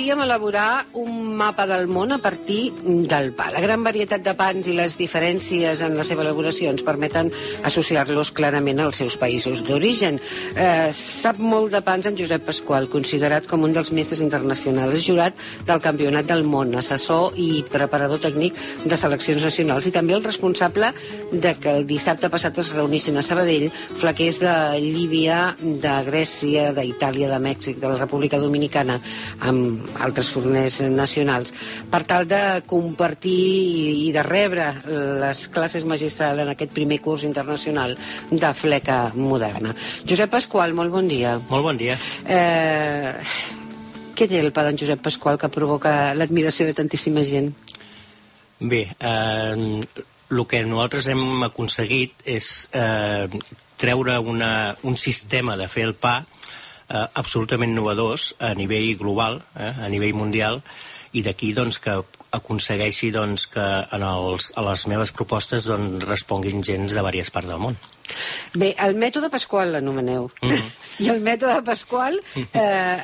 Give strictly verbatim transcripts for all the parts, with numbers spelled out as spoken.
volíem elaborar un mapa del món a partir del pa. La gran varietat de pans i les diferències en la seva elaboració ens permeten associar-los clarament als seus països d'origen. Eh, sap molt de pans en Josep Pasqual, considerat com un dels mestres internacionals, jurat del Campionat del Món, assessor i preparador tècnic de seleccions nacionals i també el responsable de que el dissabte passat es reunissin a Sabadell flaquers de Líbia, de Grècia, d'Itàlia, de Mèxic, de la República Dominicana, amb altres forners nacionals, per tal de compartir i de rebre les classes magistrals en aquest primer curs internacional de fleca moderna. Josep Pasqual, molt bon dia. Molt bon dia. Eh, què té el pa d'en Josep Pasqual que provoca l'admiració de tantíssima gent? Bé, eh, el que nosaltres hem aconseguit és eh, treure una, un sistema de fer el pa eh, absolutament innovadors a nivell global, eh, a nivell mundial, i d'aquí doncs, que aconsegueixi doncs, que en els, a les meves propostes doncs, responguin gens de diverses parts del món. Bé, el mètode Pasqual l'anomeneu. Mm-hmm. I el mètode Pasqual, eh,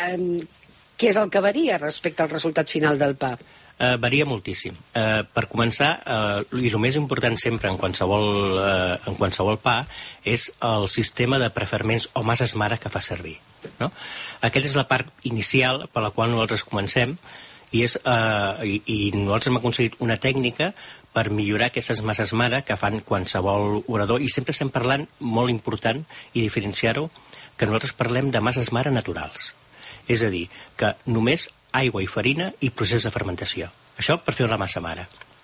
eh, què és el que varia respecte al resultat final del pa? Uh, varia moltíssim. Uh, per començar, uh, i el més important sempre en qualsevol, uh, en qualsevol pa és el sistema de preferments o masses mare que fa servir. No? Aquesta és la part inicial per la qual nosaltres comencem i, és, uh, i, i nosaltres hem aconseguit una tècnica per millorar aquestes masses mare que fan qualsevol orador, i sempre estem parlant, molt important, i diferenciar-ho, que nosaltres parlem de masses mare naturals. És a dir, que només aigua i farina i procés de fermentació. Això per fer la massa mare.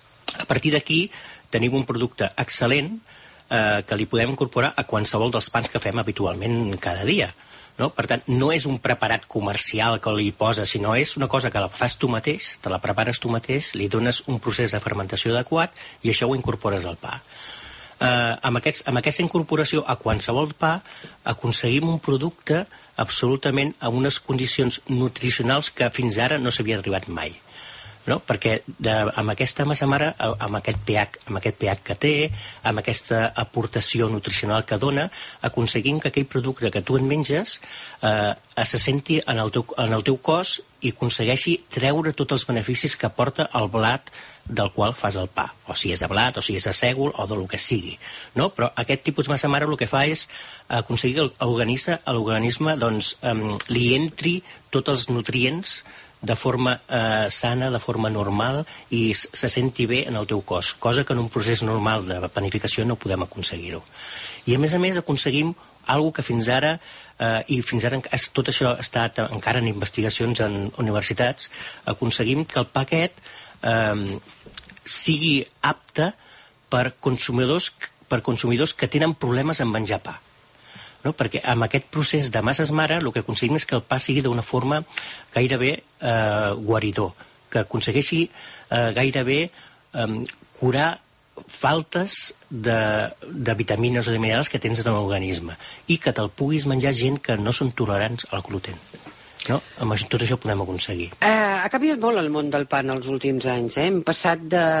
A partir d'aquí tenim un producte excel·lent eh, que li podem incorporar a qualsevol dels pans que fem habitualment cada dia. No? Per tant, no és un preparat comercial que li poses, sinó és una cosa que la fas tu mateix, te la prepares tu mateix, li dones un procés de fermentació adequat i això ho incorpores al pa. Eh, amb, aquest, amb aquesta incorporació a qualsevol pa aconseguim un producte absolutament amb unes condicions nutricionals que fins ara no s'havia arribat mai, no? Perquè de, amb aquesta massa mare, amb aquest pH, amb aquest pH que té, amb aquesta aportació nutricional que dona, aconseguim que aquell producte que tu en menges eh, se senti en el, teu, en el teu cos i aconsegueixi treure tots els beneficis que aporta el blat del qual fas el pa, o si és de blat, o si és de sègol, o del que sigui, no? Però aquest tipus de massa mare el que fa és aconseguir que l'organisme, l'organisme doncs, um, li entri tots els nutrients de forma eh, sana, de forma normal, i se senti bé en el teu cos, cosa que en un procés normal de panificació no podem aconseguir-ho. I a més a més aconseguim algo que fins ara, eh, i fins ara tot això ha estat encara en investigacions en universitats, aconseguim que el pa aquest eh, sigui apte per consumidors, per consumidors que tenen problemes en menjar pa. No? Perquè amb aquest procés de masses mare el que aconseguim és que el pa sigui d'una forma gairebé eh, guaridor, que aconsegueixi eh, gairebé eh, curar faltes de, de vitamines o de minerals que tens en l'organisme i que te'l puguis menjar gent que no són tolerants al gluten. No? Amb tot això podem aconseguir. Eh, ha canviat molt el món del pa en els últims anys. Eh? Hem passat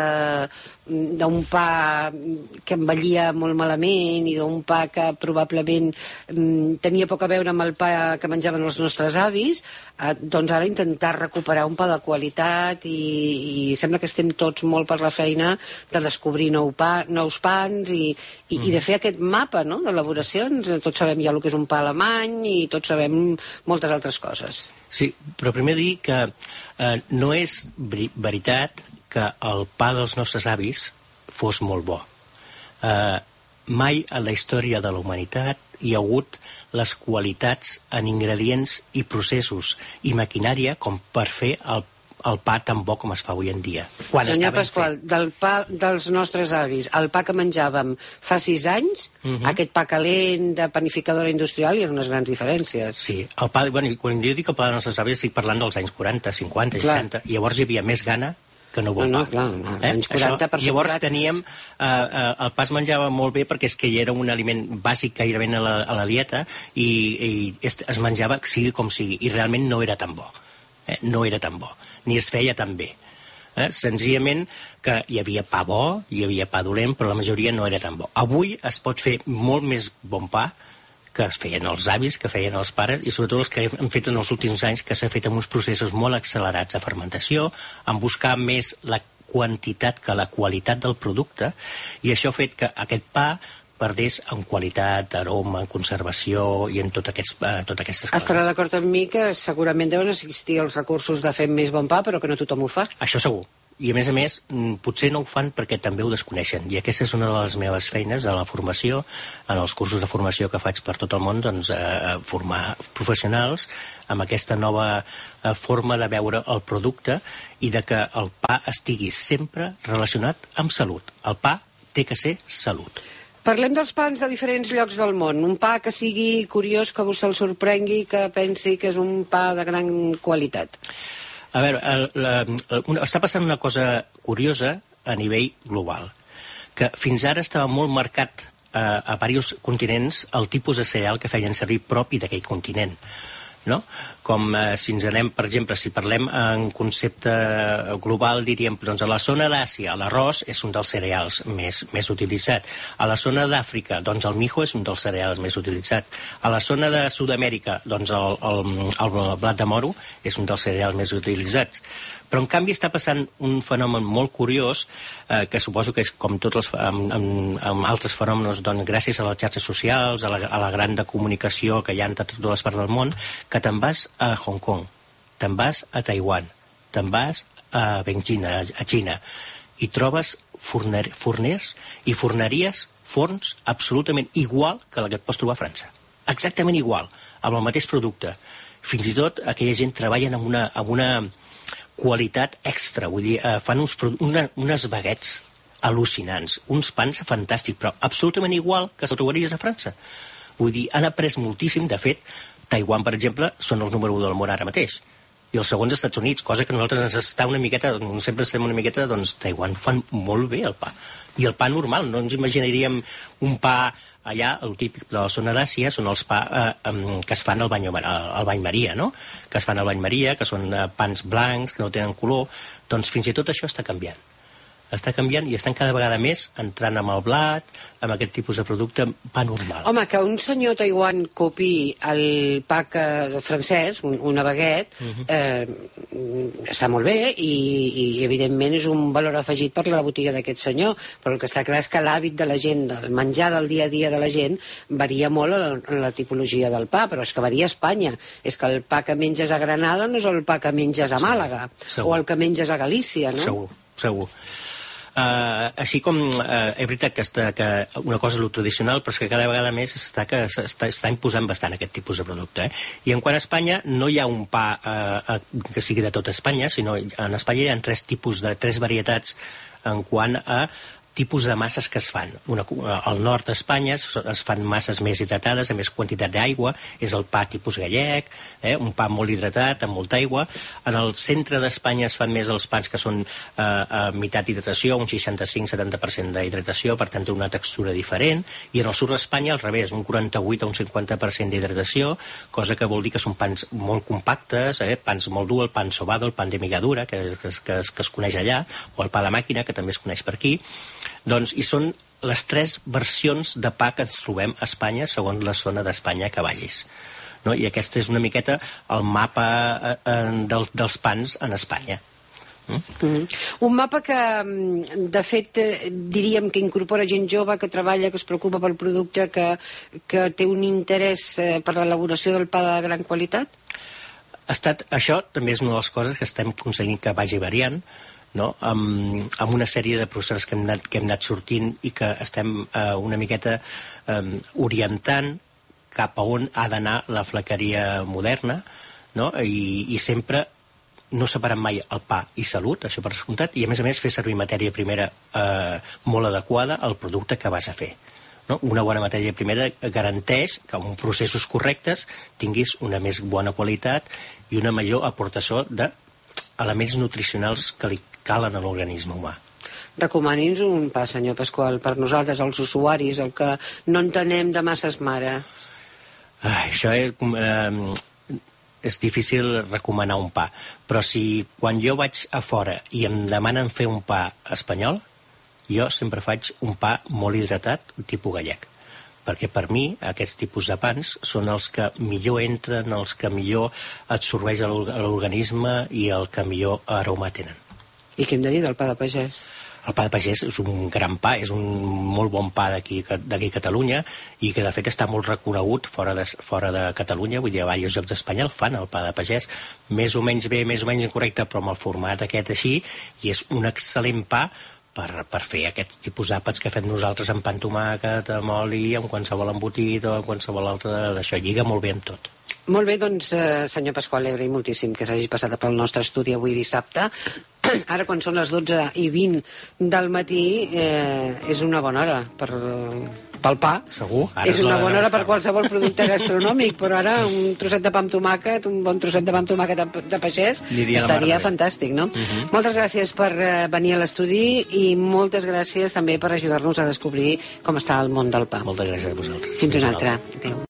d'un pa que envellia molt malament i d'un pa que probablement mm, tenia poc a veure amb el pa que menjaven els nostres avis, eh, doncs ara intentar recuperar un pa de qualitat i, i sembla que estem tots molt per la feina de descobrir nou pa, nous pans i, i, mm. i de fer aquest mapa, no?, d'elaboracions. Tots sabem ja el que és un pa alemany i tots sabem moltes altres coses. Sí, però primer dir que eh, no és veritat que el pa dels nostres avis fos molt bo. Eh, mai a la història de la humanitat hi ha hagut les qualitats en ingredients i processos i maquinària com per fer el el pa tan bo com es fa avui en dia. Quan Senyor Pasqual, del pa dels nostres avis, el pa que menjàvem fa sis anys, uh-huh. aquest pa calent de panificadora industrial, hi ha unes grans diferències. Sí, el pa, bueno, quan jo dic el pa dels nostres avis estic parlant dels anys quaranta, cinquanta, clar. seixanta, i llavors hi havia més gana que no bon no, pa. No, clar, no. Eh? anys quaranta, per llavors teníem, eh, eh, el pa es menjava molt bé perquè és que era un aliment bàsic gairebé a la, a la dieta i, i es, es menjava sigui com sigui, i realment no era tan bo. Eh? No era tan bo, ni es feia tan bé. Eh? Senzillament que hi havia pa bo, hi havia pa dolent, però la majoria no era tan bo. Avui es pot fer molt més bon pa que es feien els avis, que feien els pares, i sobretot els que han fet en els últims anys, que s'ha fet amb uns processos molt accelerats de fermentació, en buscar més la quantitat que la qualitat del producte, i això ha fet que aquest pa perdés en qualitat, aroma, en conservació i en tot aquests, eh, tot aquestes coses. Estarà d'acord amb mi que segurament deuen existir els recursos de fer més bon pa, però que no tothom ho fa. Això segur. I a més a més, potser no ho fan perquè també ho desconeixen. I aquesta és una de les meves feines a la formació, en els cursos de formació que faig per tot el món, doncs, eh, formar professionals amb aquesta nova eh, forma de veure el producte i de que el pa estigui sempre relacionat amb salut. El pa té que ser salut. Parlem dels pans de diferents llocs del món. Un pa que sigui curiós, que vostè el sorprengui, que pensi que és un pa de gran qualitat. A veure, el, la, el, està passant una cosa curiosa a nivell global, que fins ara estava molt marcat eh, a diversos continents el tipus de cereal que feien servir propi d'aquell continent. No? Com eh, si ens anem, per exemple, si parlem en concepte global, diríem, doncs a la zona d'Àsia l'arròs és un dels cereals més, més utilitzat. A la zona d'Àfrica, doncs el mijo és un dels cereals més utilitzat. A la zona de Sud-amèrica, doncs el, el, el blat de moro és un dels cereals més utilitzats. Però en canvi està passant un fenomen molt curiós, eh, que suposo que és com tots els amb, amb, amb altres fenòmenos, doncs, gràcies a les xarxes socials, a la, a la gran de comunicació que hi ha en totes les parts del món, que te'n vas a Hong Kong, te'n vas a Taiwan, te'n vas a Beijing, a, a Xina, i trobes forner, forners i forneries, forns, absolutament igual que la que et pots trobar a França. Exactament igual, amb el mateix producte. Fins i tot aquella gent treballen amb una, amb una qualitat extra, vull dir, eh, fan uns, una, unes baguettes al·lucinants, uns pans fantàstics, però absolutament igual que els trobaries a França. Vull dir, han après moltíssim. De fet, Taiwan, per exemple, són els número u del món ara mateix, i els segons Estats Units, cosa que nosaltres ens està una miqueta, sempre estem una miqueta, doncs Taiwan fan molt bé el pa. I el pa normal, no ens imaginaríem un pa allà, el típic de la zona d'Àsia, són els pa eh, que es fan al bany, al bany Maria, no? Que es fan al bany Maria, que són eh, pans blancs, que no tenen color. Doncs fins i tot això està canviant. Està canviant i estan cada vegada més entrant amb el blat, amb aquest tipus de producte, pa normal. Home, que un senyor Taiwan copi el pa que, francès, un, una baguette, uh-huh. eh, està molt bé i, i evidentment és un valor afegit per la botiga d'aquest senyor, però el que està clar és que l'hàbit de la gent, del menjar del dia a dia de la gent, varia molt en la, en la tipologia del pa, però és que varia a Espanya. És que el pa que menges a Granada no és el pa que menges a Màlaga, segur, o el que menges a Galícia, no? Segur, segur. Uh, així com uh, és veritat que, està, que una cosa és lo tradicional, però és que cada vegada més està, que està, està imposant bastant aquest tipus de producte. Eh? I en quant a Espanya, no hi ha un pa uh, uh, que sigui de tota Espanya, sinó en Espanya hi ha tres tipus de, tres varietats en quant a tipus de masses que es fan. Una, al nord d'Espanya es, es fan masses més hidratades, amb més quantitat d'aigua, és el pa tipus gallec, eh, un pa molt hidratat, amb molta aigua. En el centre d'Espanya es fan més els pans que són eh, a meitat hidratació, un seixanta-cinc a setanta per cent d'hidratació, per tant té una textura diferent, i en el sud d'Espanya al revés, un quaranta-vuit a un cinquanta per cent d'hidratació, cosa que vol dir que són pans molt compactes, eh, pans molt dur, el pan sobado, el pan de migadura, que, que, que, que es coneix allà, o el pa de màquina, que també es coneix per aquí. Doncs, i són les tres versions de pa que ens trobem a Espanya segons la zona d'Espanya que vagis. No? I aquest és una miqueta el mapa eh, del, dels pans en Espanya. Mm? Mm-hmm. Un mapa que, de fet, eh, diríem que incorpora gent jove, que treballa, que es preocupa pel producte, que, que té un interès eh, per l'elaboració del pa de gran qualitat? Ha estat, això també és una de les coses que estem aconseguint que vagi variant, no? amb, amb una sèrie de professors que hem anat, que hem anat sortint i que estem eh, una miqueta eh, orientant cap a on ha d'anar la flequeria moderna, no? I, i sempre no separant mai el pa i salut, això per descomptat, i a més a més fer servir matèria primera eh, molt adequada al producte que vas a fer. No? Una bona matèria primera garanteix que amb processos correctes tinguis una més bona qualitat i una major aportació de elements nutricionals que li calen a l'organisme humà. Recomani'ns un pa, senyor Pasqual, per nosaltres, els usuaris, el que no entenem de masses mare. Ah, això és, eh, és difícil recomanar un pa, però si quan jo vaig a fora i em demanen fer un pa espanyol, jo sempre faig un pa molt hidratat, tipus gallec, perquè per mi aquests tipus de pans són els que millor entren, els que millor absorbeix a l'organisme i el que millor aroma tenen. I què hem de dir del pa de pagès? El pa de pagès és un gran pa, és un molt bon pa d'aquí a Catalunya i que de fet està molt reconegut fora de, fora de Catalunya, vull dir, a diversos llocs d'Espanya el fan, el pa de pagès, més o menys bé, més o menys incorrecte, però amb el format aquest així, i és un excel·lent pa per, per fer aquests tipus d'àpats que fem nosaltres amb pa amb tomàquet, amb oli, amb qualsevol embotit o amb qualsevol altre d'això, lliga molt bé amb tot. Molt bé, doncs, eh, senyor Pasqual, li agraïm moltíssim que s'hagi passat pel nostre estudi avui dissabte. Ara, quan són les dotze i vint del matí, eh, és una bona hora per, pel pa. Segur. Ara és una bona hora per estar. qualsevol producte gastronòmic, però ara un trosset de pa amb tomàquet, un bon trosset de pa amb tomàquet de, de pagès, estaria fantàstic, no? Uh -huh. Moltes gràcies per eh, venir a l'estudi i moltes gràcies també per ajudar-nos a descobrir com està el món del pa. Moltes gràcies a vosaltres. Fins una altra. Adéu.